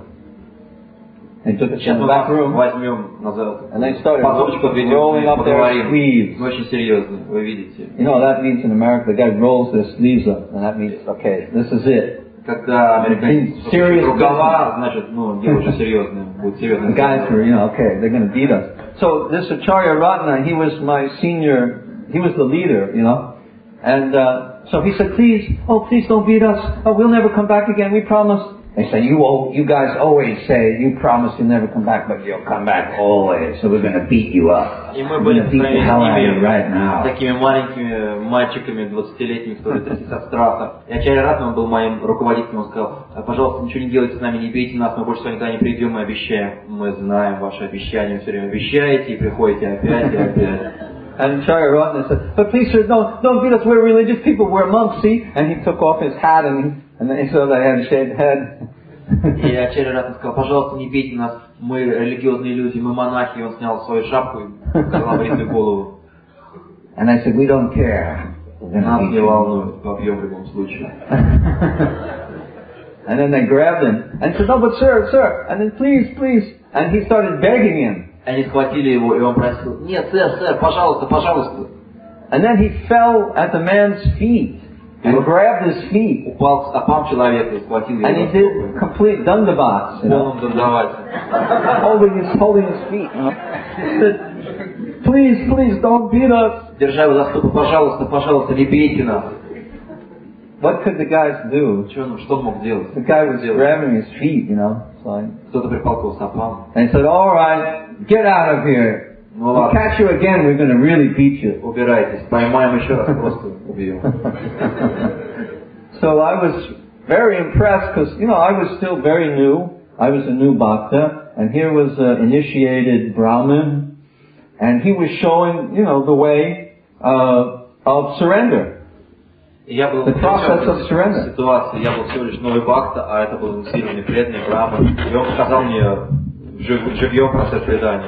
Сейчас мы вас возьмем назад. Подсобочку отведем и поговорим. Мы очень серьезно, вы видите. You know, that means in America, the guy rolls their sleeves up, and that means, okay, this is it. Когда американцы Serious рукава, значит, ну, дело уже серьезное, будет серьезное. The guys were, you know, okay, they're going to beat us. So this Acharya Ratna, he was my senior, he was the leader, you know. And uh, so he said, please, oh, please don't beat us. Oh, we'll never come back again, we promise. They say, you you guys always say, you promise you'll never come back, but you'll come back always, so we're going to beat you up. И мы We're были going to beat the hell out of you right now. такими маленькими мальчиками, двадцатилетними, которые тряслись от страха. И Ачарья Ратна, он был моим руководителем, он сказал, пожалуйста, ничего не делайте с нами, не бейте нас, мы больше с вами никогда не придем, мы обещаем. Мы знаем ваши обещания, вы все время обещаете, и приходите опять и опять. And Acharya Ratna said, but please sir, don't, don't beat us, we're religious people, we're monks, see? And he took off his hat and, he, and then he saw that I had a shaved head. И Ачарья Ратна сказал, пожалуйста, не бейте нас, мы религиозные люди, мы монахи, и он снял свою шапку и показал бритую голову. And I said, we don't care. Нас не волнует, побьем в любом случае. And then they grabbed him and said, no, but sir, sir, and then please, please. And he started begging him. Они схватили его, и он просил, нет, сэр, сэр, пожалуйста, пожалуйста. And then he fell at the man's feet and grabbed his feet. Упал стопам человека и схватил его. And he did complete dandavats, you know, holding his, holding his feet. You know. He said, please, please, don't beat us. Держа его за стопы, пожалуйста, пожалуйста, не бейте нас. What could the guys do? Что, что он мог делать? The guy was grabbing his feet, you know. Like, кто-то припал к его стопам. And he said, all right, get out of here. Ну, we'll catch you again, we're going to really beat you. Убирайтесь, поймаем еще раз, просто убьем. So I was very impressed because, you know, I was still very new. I was a new bhakta, and here was an initiated Brahmin, and he was showing, you know, the way uh, of surrender. Я был The process of surrender. Ситуации, я был всего лишь новый бхакта, а это был сильный, преданный Брахман, и он показал мне живьем процесс предания.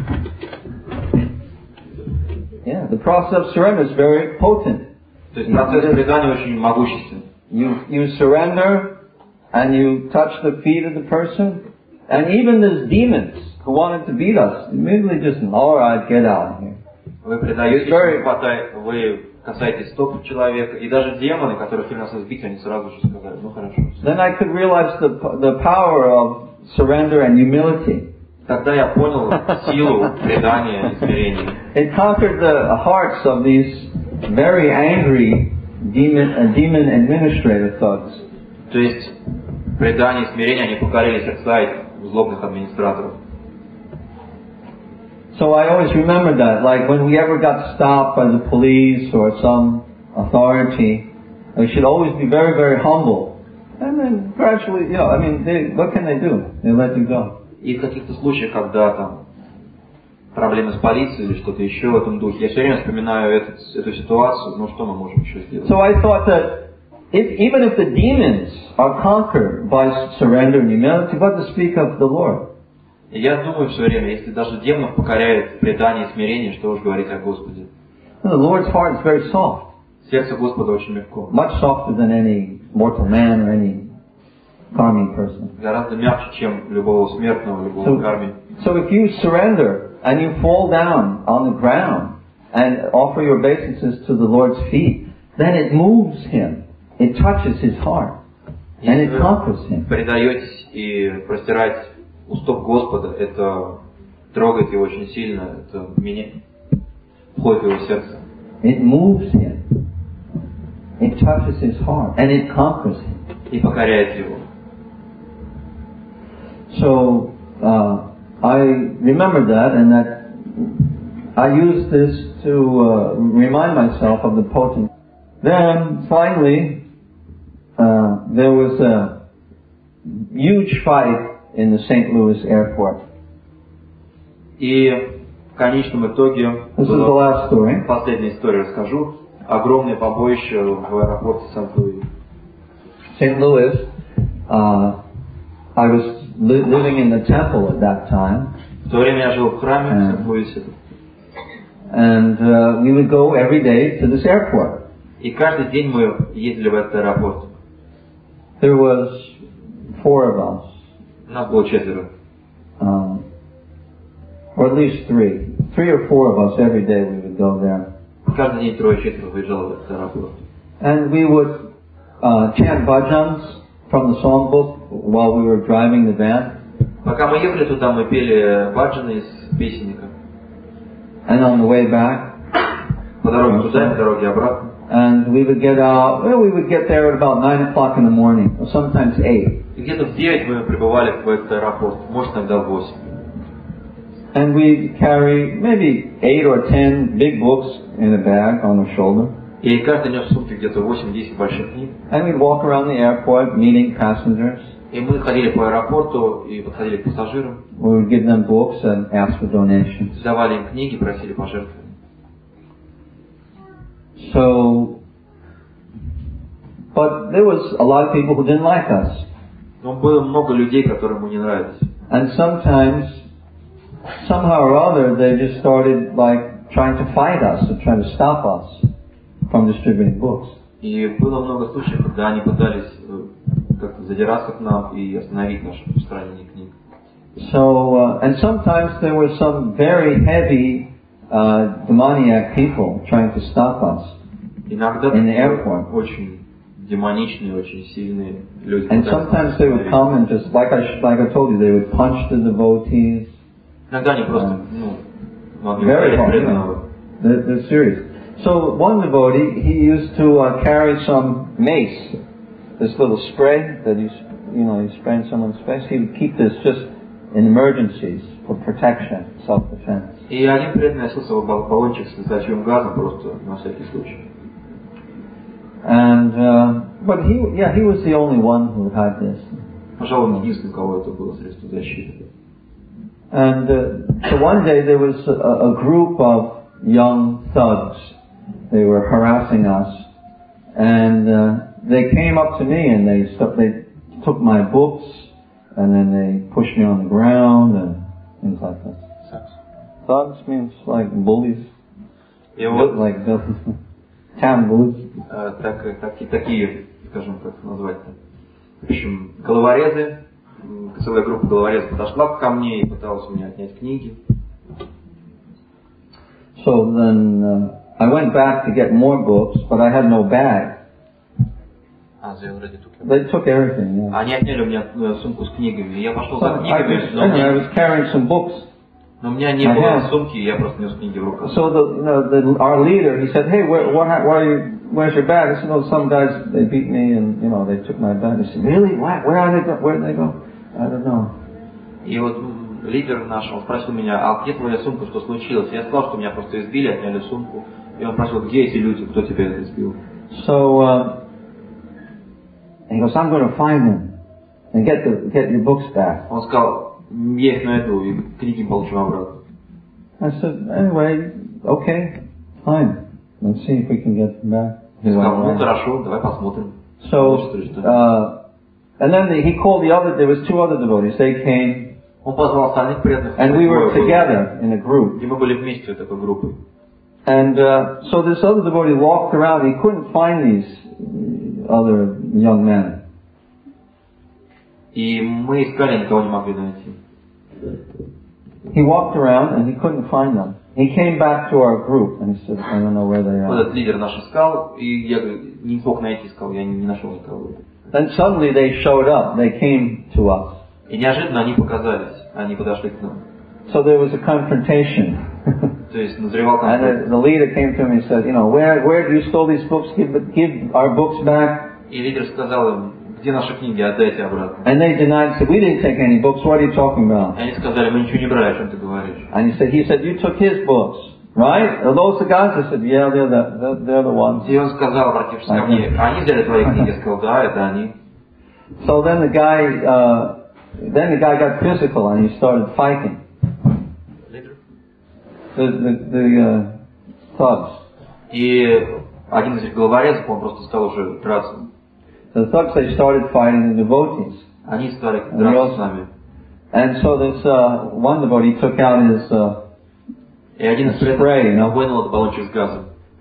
Yeah, the process of surrender is very potent. То есть процесс предания очень могущественный. You you surrender, and you touch the feet of the person, and even these demons who wanted to beat us, immediately just, all right, get out of here. Вы предаетесь, very... вы касаетесь стоп человека, и даже демоны, которые хотели нас избить, они сразу же сказали, ну хорошо. Then I could realize the the power of surrender and humility. Тогда я понял силу предания и смирения. It conquered the hearts of these very angry demon uh, demon administrator thugs. То есть предание и смирение, они покорили сердца этих злобных администраторов. So I always remember that, like when we ever got stopped by the police or some authority, we should always be very, very humble. And then gradually, you know, I mean, they, what can they do? They let you go. И в каких-то случаях, когда там проблемы с полицией или что-то еще в этом духе, я все время вспоминаю эту, эту ситуацию, ну что мы можем еще сделать? So I thought that if, even if the demons are conquered by surrender and humility, what to speak of the Lord? И я думаю все время, если даже демонов покоряет предание и смирение, что уж говорить о Господе. The Lord's heart is very soft. Сердце Господа очень легко. Much softer than any mortal man or any karmic person. Гораздо мягче, чем любого смертного, любого so, карми. So if you surrender and you fall down on the ground and offer your obeisances to the Lord's feet, then it moves Him. It touches His heart. And it conquers Him. Предаетесь и простираетесь у стоп Господа, это трогает Его очень сильно, это меня входит в Его сердце. It moves Him. It touches His heart. And it conquers Him. И покоряет Его. So, uh, I remember that, and that I used this to uh, remind myself of the potent. Then, finally, uh, there was a huge fight in the Saint Louis airport. И в конечном итоге, this is the last story. Последняя история расскажу, огромное побоище в аэропорте Сент-Луи. Saint Louis, uh, I was li living in the temple at that time. В то время я жил в храме в Сент-Луисе. And uh, we would go every day to this airport. И каждый день мы ездили в этот аэропорт. There was four of us. Нас было четверо. Um, or at least three. Three or four of us every day we would go there. Каждый день трое-четверо выезжало в этот аэропорт. And we would uh, chant bhajans from the songbook while we were driving the van. Пока мы ехали туда, мы пели баджаны из песенника. And on the way back, по дороге туда, по дороге обратно. And we would get out, well, we would get there at about nine o'clock in the morning, or sometimes eight. И где-то в девять мы прибывали в этот аэропорт, может иногда в восемь. And we'd carry maybe eight or ten big books in a bag on our shoulder. И каждый нес в сумке где-то восемь-десять больших книг. And we'd walk around the airport meeting passengers. И мы ходили по аэропорту и подходили к пассажирам. We would give them books and ask for donations. Давали им книги, просили пожертвовать. So, but there was a lot of people who didn't like us. Но было много людей, которым мы не нравились. And sometimes, somehow or other, they just started like trying to fight us, or trying to stop us from distributing books. И было много случаев, когда они пытались как-то задираться к нам и остановить наше распространение книг. So, uh, and sometimes there were some very heavy uh, demoniac people trying to stop us Иногда in the airport. Очень демоничные, очень сильные люди. And sometimes they would come and just, like I, like I told you, they would punch the devotees. Иногда они просто, ну, могли Very hard, преданного. they're, they're serious. So one devotee, he used to uh, carry some mace, this little spray that you, you know, you spray in someone's face. He would keep this just in emergencies for protection, self-defense. И один преданный слышал баллончик с летающим газом просто на всякий случай. And uh, but he, yeah, he was the only one who had this. Пожалуй, он единственный, у кого это было средство защиты. And uh, so one day there was a, a group of young thugs. They were harassing us, and uh, they came up to me and they st- they took my books, and then they pushed me on the ground and things like that. Thugs means like bullies. И вот, like town bullies. э, так, так, такие, скажем, как назвать-то, в общем, головорезы, целая группа головорезов подошла ко мне и пыталась у меня отнять книги. So then uh, I went back to get more books, but I had no bag. А, they already took it. They took everything. Yeah. Они отняли у меня сумку с книгами, и я пошел So за I, книгами, was, но у anyway, I меня, was carrying some books. но у меня не I было have. сумки, и я просто нес книги в руках. So the, you know, the, our leader, he said, "Hey, where, what, where are you? Where's your bag?" I said, "No, some guys they beat me, and you know they took my bag." He said, "Really? Why? Where are they? Go? Where did they go? I don't know." И вот лидер наш, он спросил меня, а где твоя сумка, что случилось? Я сказал, что меня просто избили, отняли сумку. И он спросил, где эти люди, кто тебя это избил? So uh, he goes, "I'm going to find them and get the get your books back." Он сказал, я их найду, и книги получу обратно. I said, "Anyway, okay, fine. Let's see if we can get them back." Я сказал, ну хорошо, давай посмотрим. So, uh, and then the, he called the other. There was two other devotees. They came, Он позвал остальных преданных. and we were together in a group. И мы были вместе такой группой. And uh, so this other devotee walked around. He couldn't find these other young men. И мы искали, никого не могли найти. He walked around and he couldn't find them. He came back to our group and he said, "I don't know where they are." Этот лидер наш искал, и я не смог найти, искал, я не нашел никого. Then suddenly they showed up. They came to us. И неожиданно они показались, они подошли к нам. So there was a confrontation. То есть назревал And конфликт. the, the leader came to him and said, "You know, where where you stole these books? Give give our books back." И лидер сказал им, где наши книги, отдайте обратно. And they denied, said, "We didn't take any books. What are you talking about?" И они сказали, мы ничего не брали, о чем ты говоришь. And he said, "He said you took his books, right? Are those the guys?" I said, "Yeah, they're the they're, they're the ones." И он сказал, обратившись ко мне, они взяли твои книги? Я сказал, да, это они. So then the guy, uh, then the guy got physical and he started fighting. Лидер? The the, the uh, thugs. И один из этих головорезов, он просто стал уже драться. The thugs, they started fighting the devotees. Они стали драться с нами. And so this uh, one devotee took out his uh, И один из spray, преданных no? вынул этот баллончик с газом.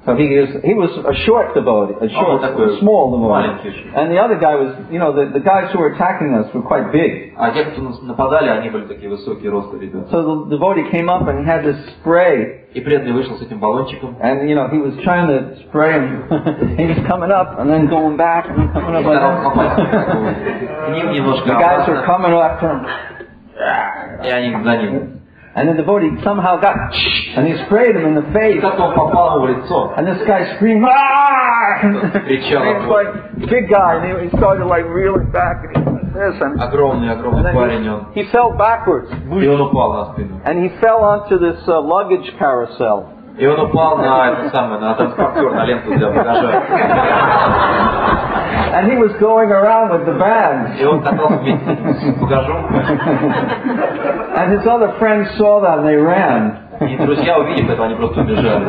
So he was, he was a short devotee, a short, a small devotee. And the other guy was, you know, the, the guys who were attacking us were quite big. А те, кто нас нападали, они были такие высокие ростовые ребята. So the devotee came up and he had this spray. И преданный вышел с этим баллончиком. And you know, he was trying to spray him. He was coming up and then going back and coming up like that. The guys were coming after him. И они за ним. And the devotee somehow got, and he sprayed him in the face. And this guy screamed, ah! He was like, big guy, and he started like reeling back and this, and, огромный, огромный парень он. He fell backwards. И он упал на спину. And he fell onto this uh, luggage carousel. И он упал на это самое, на транспортер, на ленту для багажа. And he was going around with the bags. И он катался вместе с багажом. And his other friends saw that and they ran. И друзья, увидев это, они просто убежали.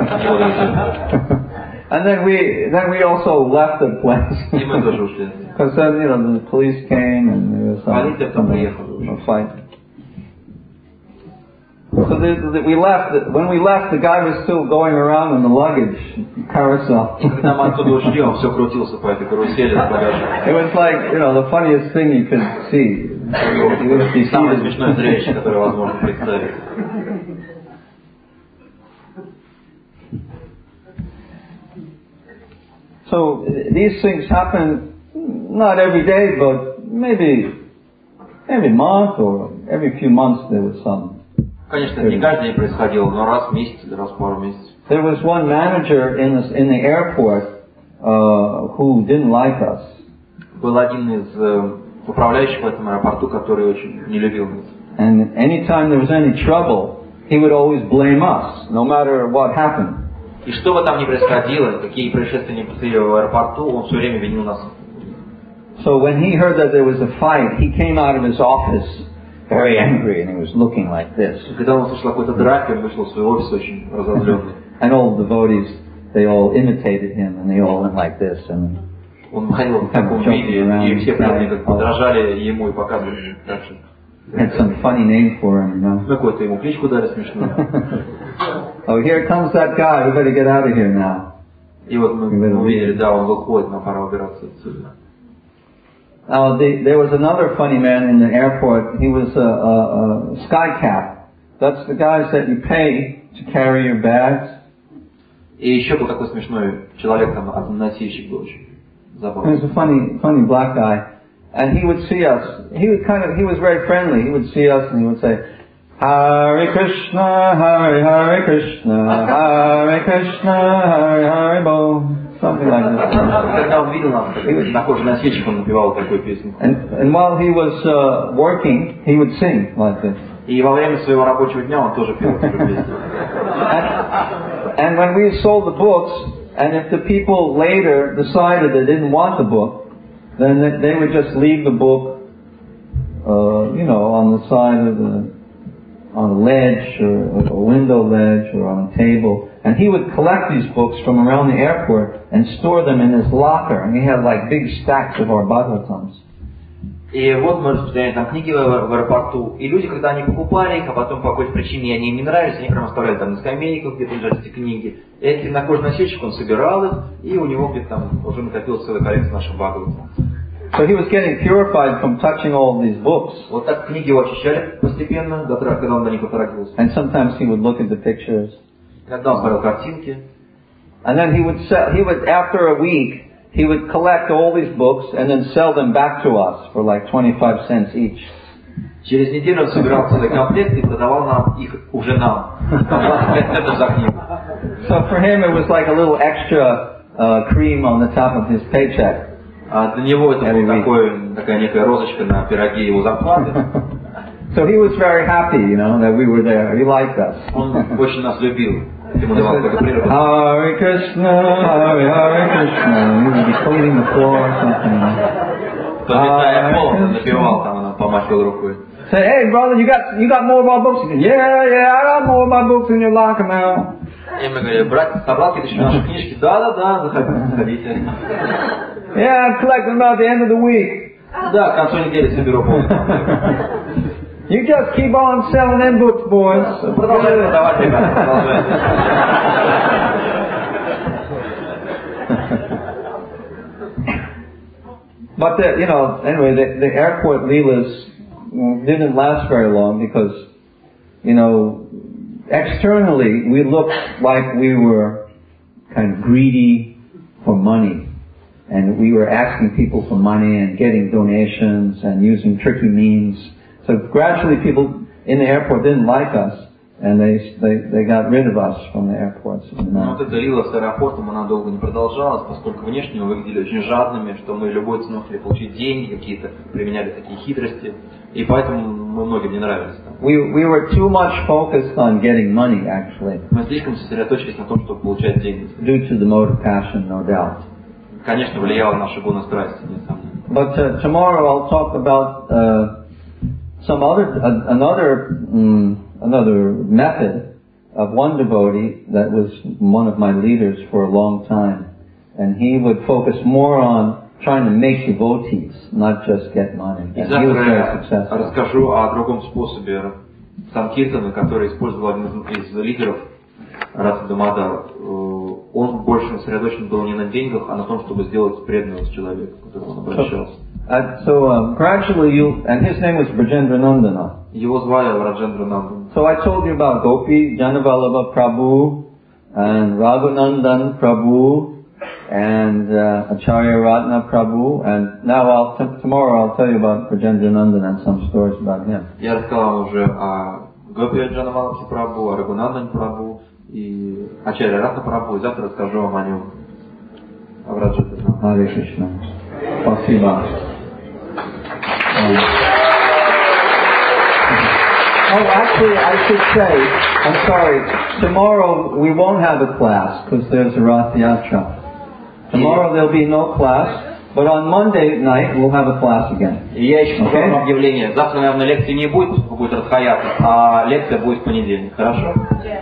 And then we then we also left the place. И мы тоже ушли. Because then, you know, the police came and there was Полиция там приехала. A fight. So the, the, we left. When we left, the guy was still going around in the luggage carousel. Когда мы оттуда ушли, он все крутился по этой карусели с багажом. It was like, you know, the funniest thing you could see. Самое смешное зрелище, которое возможно представить. So these things happen not every day, but maybe every month or every few months there was some. Конечно, это не каждый день происходило, но раз в месяц или раз в пару месяцев. There was one manager in the, in the airport uh, who didn't like us. Был один из uh, управляющих в этом аэропорту, который очень не любил нас. And anytime there was any trouble, he would always blame us, no matter what happened. И что бы там ни происходило, какие происшествия ни происходили в аэропорту, он все время винил нас. So when he heard that there was a fight, he came out of his office very angry, and he was looking like this. Когда он услышал какой-то драки, он вышел в свой офис очень разозленный. And all the devotees, they all imitated him, and they all went like this. And он ходил в таком виде, и все преданные подражали ему и показывали так же. Had some funny name for him, you know. Какую-то ему кличку дали смешную. Oh, here comes that guy. We better get out of here now. И вот мы увидели, да, он выходит, нам пора убираться отсюда. Now, the, there was another funny man in the airport. He was a, a, a sky cap. That's the guys that you pay to carry your bags. И еще был такой смешной человек, там, носильщик был очень забавный. He was a funny, funny black guy. And he would see us. He would kind of, he was very friendly. He would see us and he would say, Hare Krishna, Hare Hare Krishna, Hare Krishna, Hare Hare Bo. Something like that. Когда он видел нас, похожий носильщик, он напевал такую песню. And, and while he was uh, working, he would sing like this. И во время своего рабочего дня он тоже пел эту песню. And when we sold the books, and if the people later decided they didn't want the book, then they would just leave the book, uh, you know, on the side of the, on a ledge or a window ledge or on a table. And he would collect these books from around the airport and store them in his locker. And he had like big stacks of our Bhagavatams. И вот мы распространяли там книги в, в аэропорту. И люди, когда они покупали их, а потом по какой-то причине они им не нравились, они прямо оставляли там на скамейках, где-то лежат эти книги. Эти на кожаный носильщик он собирал их, и у него где-то там уже накопилась целая коллекция наших Бхагаватам. So he was getting purified from touching all these books. Вот так книги его очищали постепенно, когда он до них дотрагивался. And sometimes he would look at the pictures. Иногда он смотрел картинки. And then he would sell, he would, after a week, he would collect all these books and then sell them back to us for like twenty-five cents each. Через неделю он собирал целый комплект и продавал нам их уже нам. Это за книгу. So for him it was like a little extra uh, cream on the top of his paycheck. А для него это была такой, такая некая розочка на пироге его зарплаты. So he was very happy, you know, that we were there. He liked us. Он очень нас любил. Ему давал благоприятие. Hare Krishna, Hare Hare Krishna. He would be cleaning the floor or something. Подметая пол, он напевал, там она помахивала рукой. Say, hey brother, you got you got more of our books? He said, yeah, yeah, I got more of my books in your locker now. И мы говорим, брат, собрал какие-то еще наши книжки? Да, да, да, заходите, заходите. Yeah, I'm collecting them at the end of the week. Да, к концу недели соберу полностью. You just keep on selling them books, boys. Продолжайте продавать, ребята, продолжайте. But the, you know, anyway, the, the airport leelas didn't last very long because, you know, externally we looked like we were kind of greedy for money. And we were asking people for money and getting donations and using tricky means. So gradually people in the airport didn't like us, and they they, they got rid of us from the airports. Но вот эта лила с аэропортом, она долго не продолжалась, поскольку внешне мы выглядели очень жадными, что мы любой ценой хотели получить деньги какие-то, применяли такие хитрости, и поэтому мы многим не нравились. We we were too much focused on getting money, actually. Мы слишком сосредоточились на том, чтобы получать деньги. Due to the mode of passion, no doubt. Конечно, влияла наша гона страсти, несомненно. But uh, tomorrow I'll talk about uh, some other uh, another um, another method of one devotee that was one of my leaders for a long time, and he would focus more on trying to make devotees, not just get money. И And he was very завтра я successful. расскажу о другом способе санкиртана, который использовал один из лидеров Раса Дамодар. Он больше сосредоточен был не на деньгах, а на том, чтобы сделать преданного человека, к которому он обращался. Uh, so um, gradually you, and his name was Brajendra Nandana. Его звали Раджендра Нандан. So I told you about Gopi Janavallabha Prabhu and Raghunandan Prabhu and uh, Acharya Ratna Prabhu, and now I'll t- tomorrow I'll tell you about Brajendra Nandan and some stories about him. Я рассказал вам уже о Гопи Джанавалабхи Прабху, о Рагунандане Прабху и Ачарья Ратна Прабху, и завтра расскажу вам о нем. О Раджендре Нандан. Hare Krishna. Спасибо. Um, oh, actually, I should say, I'm sorry, tomorrow we won't have a class because there's a Rath Yatra. Tomorrow there'll be no class, but on Monday night we'll have a class again. И я еще покажу вам объявление. Завтра, наверное, лекции не будет, поскольку будет Радхаяtra, а лекция будет в понедельник. Хорошо?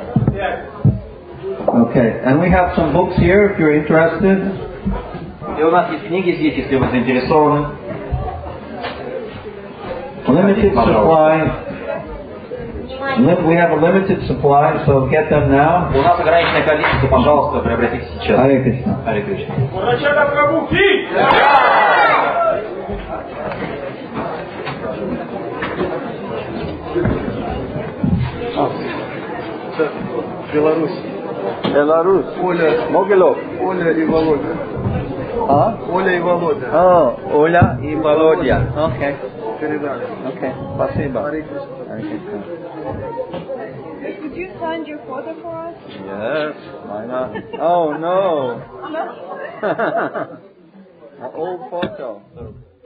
Okay, and we have some books here if you're interested. И у нас есть книги здесь, если вы заинтересованы. Limited supply. We have a limited supply, so get them now. У нас ограниченное количество, пожалуйста, приобретите сейчас. Hare Krishna. Hare Krishna. Беларусь. Belarus. Оля, Mogilov. Оля и Володя. А? Оля и Володя. Oh, Ola и Володя. Okay. Передали. Okay. Спасибо. Hare Krishna. Hare Krishna. Could you sign your photo for us? Yes. Why not? Oh no. No? An old photo.